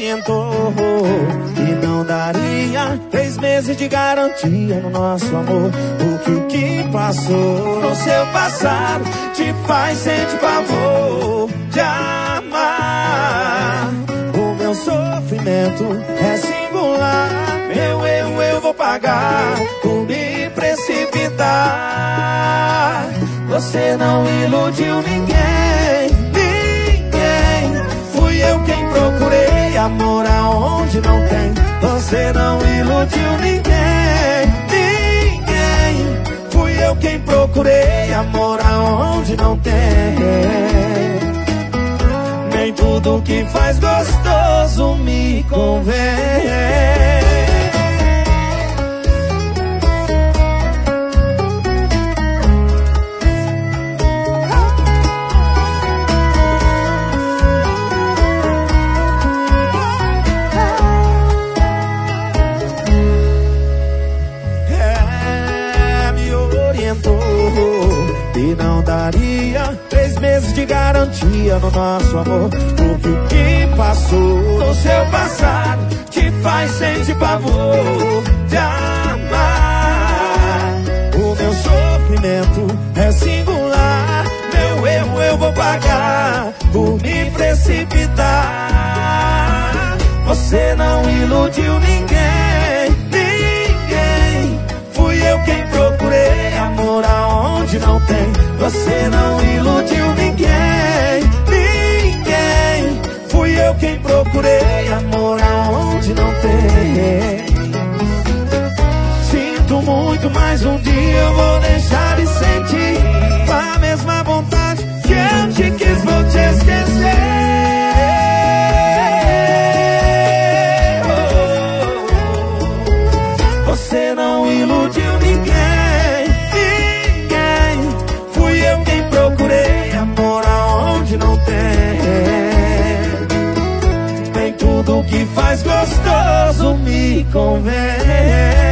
orientou e não daria 3 meses de garantia no nosso amor. O que passou no seu passado te faz sentir pavor de amar. O meu sofrimento é singular, meu erro eu vou pagar por me precipitar. Você não iludiu ninguém, ninguém. Fui eu quem procurei amor aonde não tem. Você não iludiu ninguém, ninguém. Fui eu quem procurei amor aonde não tem. Nem tudo que faz gostoso me convém. E não daria 3 meses de garantia no nosso amor. Porque o que passou no seu passado te faz sentir pavor de amar. O meu sofrimento é singular, meu erro eu vou pagar por me precipitar. Você não iludiu ninguém, ninguém. Fui eu quem procurei amor aonde não tem. Você não iludiu ninguém, ninguém. Fui eu quem procurei amor aonde não tem. Sinto muito, mas um dia eu vou deixar de sentir. Com a mesma vontade que eu te quis, vou te esquecer. Você não iludiu ninguém, ninguém. Fui eu quem procurei amor aonde não tem. Nem tudo que faz gostoso me convém.